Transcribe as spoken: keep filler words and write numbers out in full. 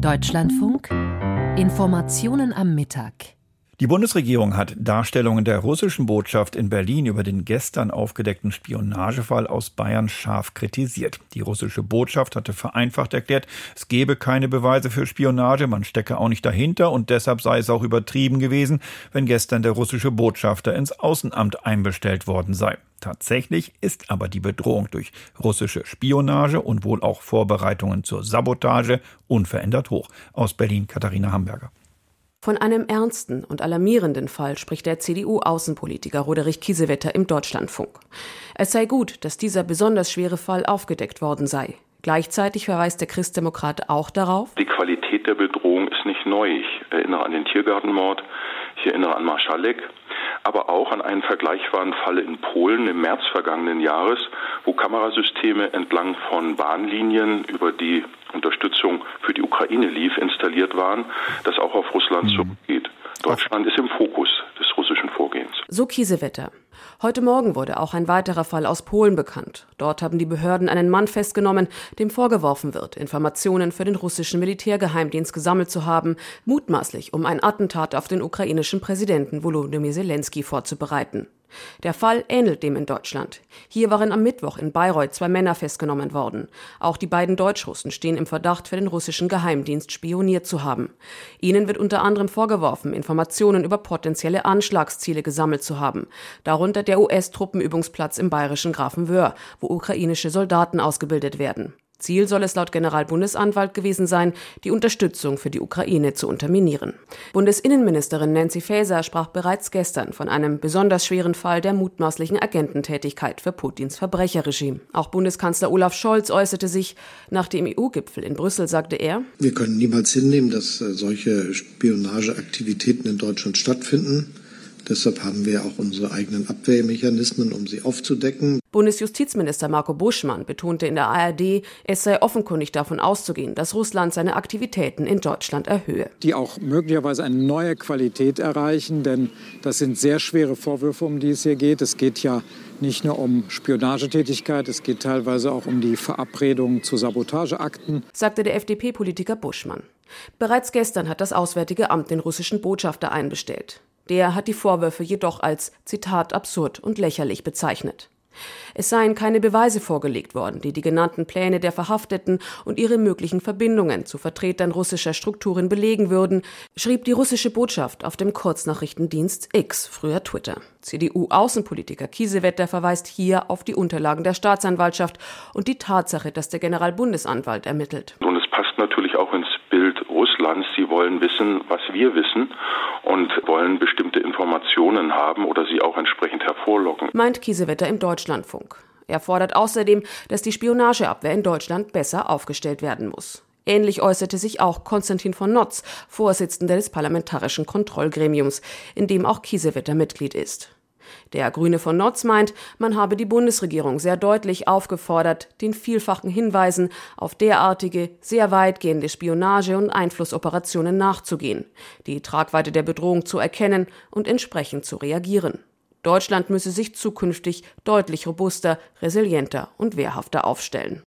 Deutschlandfunk Informationen am Mittag. Die Bundesregierung hat Darstellungen der russischen Botschaft in Berlin über den gestern aufgedeckten Spionagefall aus Bayern scharf kritisiert. Die russische Botschaft hatte vereinfacht erklärt, es gebe keine Beweise für Spionage, man stecke auch nicht dahinter und deshalb sei es auch übertrieben gewesen, wenn gestern der russische Botschafter ins Außenamt einbestellt worden sei. Tatsächlich ist aber die Bedrohung durch russische Spionage und wohl auch Vorbereitungen zur Sabotage unverändert hoch. Aus Berlin Katharina Hamburger. Von einem ernsten und alarmierenden Fall spricht der C D U-Außenpolitiker Roderich Kiesewetter im Deutschlandfunk. Es sei gut, dass dieser besonders schwere Fall aufgedeckt worden sei. Gleichzeitig verweist der Christdemokrat auch darauf: Die Qualität der Bedrohung ist nicht neu. Ich erinnere an den Tiergartenmord, ich erinnere an Marschalek, aber auch an einen vergleichbaren Fall in Polen im März vergangenen Jahres, wo Kamerasysteme entlang von Bahnlinien, über die Unterstützung für die Ukraine lief, installiert waren, das auch auf Russland mhm. zurückgeht. Deutschland ist im Fokus des russischen Vorgehens. So Kiesewetter. Heute Morgen wurde auch ein weiterer Fall aus Polen bekannt. Dort haben die Behörden einen Mann festgenommen, dem vorgeworfen wird, Informationen für den russischen Militärgeheimdienst gesammelt zu haben, mutmaßlich um ein Attentat auf den ukrainischen Präsidenten Volodymyr Zelensky vorzubereiten. Der Fall ähnelt dem in Deutschland. Hier waren am Mittwoch in Bayreuth zwei Männer festgenommen worden. Auch die beiden Deutschrussen stehen im Verdacht, für den russischen Geheimdienst spioniert zu haben. Ihnen wird unter anderem vorgeworfen, Informationen über potenzielle Anschlagsziele gesammelt zu haben. Darunter der U S-Truppenübungsplatz im bayerischen Grafenwöhr, wo ukrainische Soldaten ausgebildet werden. Ziel soll es laut Generalbundesanwalt gewesen sein, die Unterstützung für die Ukraine zu unterminieren. Bundesinnenministerin Nancy Faeser sprach bereits gestern von einem besonders schweren Fall der mutmaßlichen Agententätigkeit für Putins Verbrecherregime. Auch Bundeskanzler Olaf Scholz äußerte sich. Nach dem E U-Gipfel in Brüssel sagte er: Wir können niemals hinnehmen, dass solche Spionageaktivitäten in Deutschland stattfinden. Deshalb haben wir auch unsere eigenen Abwehrmechanismen, um sie aufzudecken. Bundesjustizminister Marco Buschmann betonte in der A R D, es sei offenkundig davon auszugehen, dass Russland seine Aktivitäten in Deutschland erhöhe. Die auch möglicherweise eine neue Qualität erreichen, denn das sind sehr schwere Vorwürfe, um die es hier geht. Es geht ja nicht nur um Spionagetätigkeit, es geht teilweise auch um die Verabredung zu Sabotageakten, sagte der F D P-Politiker Buschmann. Bereits gestern hat das Auswärtige Amt den russischen Botschafter einbestellt. Der hat die Vorwürfe jedoch als, Zitat, absurd und lächerlich bezeichnet. Es seien keine Beweise vorgelegt worden, die die genannten Pläne der Verhafteten und ihre möglichen Verbindungen zu Vertretern russischer Strukturen belegen würden, schrieb die russische Botschaft auf dem Kurznachrichtendienst X, früher Twitter. C D U-Außenpolitiker Kiesewetter verweist hier auf die Unterlagen der Staatsanwaltschaft und die Tatsache, dass der Generalbundesanwalt ermittelt. Und es passt natürlich auch ins Bild Russlands. Sie wollen wissen, was wir wissen und wollen bestimmte Informationen haben oder sie auch entsprechend hervorlocken, meint Kiesewetter im Deutschlandfunk. Er fordert außerdem, dass die Spionageabwehr in Deutschland besser aufgestellt werden muss. Ähnlich äußerte sich auch Konstantin von Notz, Vorsitzender des Parlamentarischen Kontrollgremiums, in dem auch Kiesewetter Mitglied ist. Der Grüne von Notz meint, man habe die Bundesregierung sehr deutlich aufgefordert, den vielfachen Hinweisen auf derartige, sehr weitgehende Spionage- und Einflussoperationen nachzugehen, die Tragweite der Bedrohung zu erkennen und entsprechend zu reagieren. Deutschland müsse sich zukünftig deutlich robuster, resilienter und wehrhafter aufstellen.